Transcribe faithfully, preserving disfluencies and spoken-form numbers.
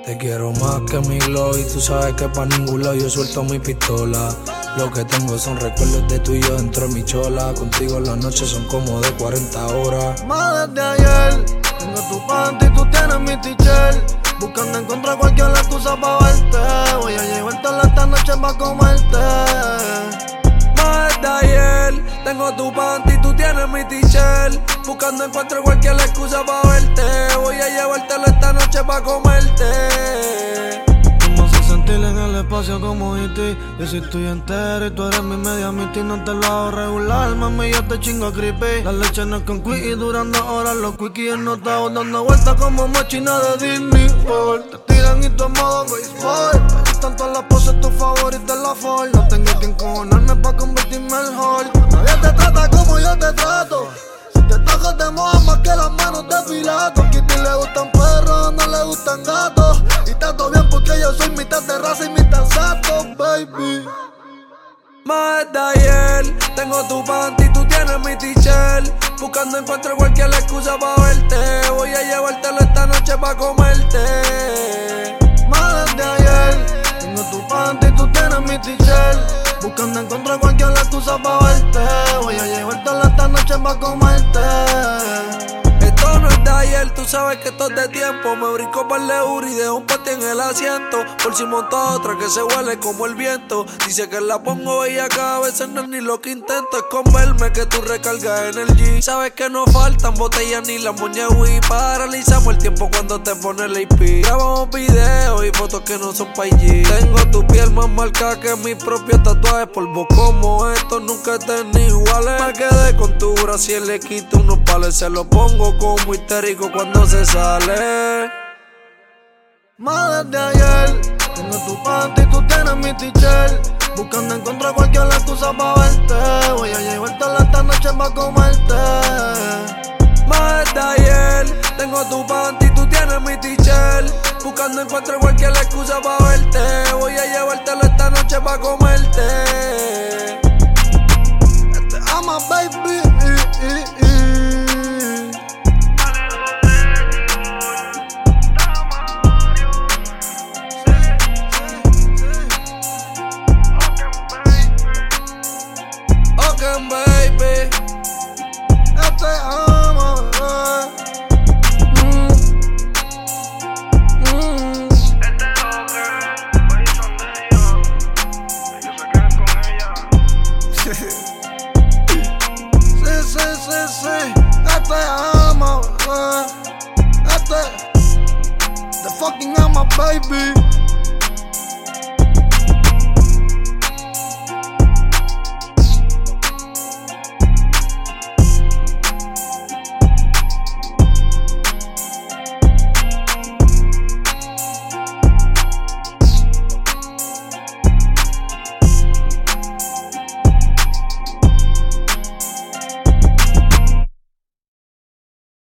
Te quiero más que mi glow y tú sabes que pa' ningún lado yo suelto mi pistola. Lo que tengo son recuerdos de tú y yo dentro de mi chola. Contigo las noches son como de cuarenta horas. Más desde ayer, tengo tu panty y tú tienes mi t-shirt. Buscando encontrar cualquier excusa pa' verte. Voy a llevarte esta noche pa' comerte. Más desde ayer, tengo tu panty y tú tienes mi t-shirt. Buscando encuentro cualquier excusa pa' verte. Voy a llevártelo esta noche pa' comerte. Me hace sentir en el espacio como E T. Yo sí estoy entero y tú eres mi media mitad. No te lo hago regular, mami, yo te chingo creepy. La leche no es con quick y duran dos horas los quickies enotados dando vueltas como machina de Disney World. Te tiran y tú en modo béisbol. Me gustan todas las poses, tu favorita es la Ford. No tengo que encojonarme pa' convertirme en Hulk. Nadie te trata como yo te trato. Si te toco te mojas más que las manos de Pilato. A Kitty le gustan perros, no le gustan gatos. Y tanto bien porque yo soy mitad de raza y mitad sato, baby. Más desde ayer, tengo tu panty y tú tienes mi t-shirt. Buscando encuentro cualquier excusa pa' verte. Voy a llevártelo esta noche pa' comerte. Más desde ayer, tengo tu panty y tú tienes mi t-shirt. Buscando encontrar cualquier excusa pa' verte. Voy a llevártelo esta noche pa' comerte. Esto no es de ayer, tú sabes que esto es de tiempo. Me brinco para el Uri y dejo un pati en el asiento. Por si monto otra que se huele como el viento. Dice que la pongo bella cada vez no es ni lo que intento. Es con verme que tú recargas energy. Sabes que no faltan botellas ni las moñas Wii. Paralizamos el tiempo cuando te pones la I P. Grabamos videos y fotos que no son pa' I G. Tengo tu piel más marcada que mis propios tatuajes. Polvo como estos nunca estén iguales. Me quedé con tu gracia y le quito unos pales. Se lo pongo como histérico cuando se sale. Más desde ayer, tengo tu panty y tú tienes mi t-shirt. Buscando encontrar cualquier excusa pa' verte. Voy a llevártela esta noche pa' comerte. Más desde ayer, tengo tu panty y tú tienes mi t-shirt. Buscando encuentro cualquier excusa pa' verte. Voy a llevártelo esta noche pa' comerte. Te ama, baby. Baby, yo te amo, bebé. Mm. Mm. Este loco, país son de ellos. Ellos se quedan con ella. Sí, sí, sí, sí. Yo te amo, bebé. Este, the fucking ama, baby.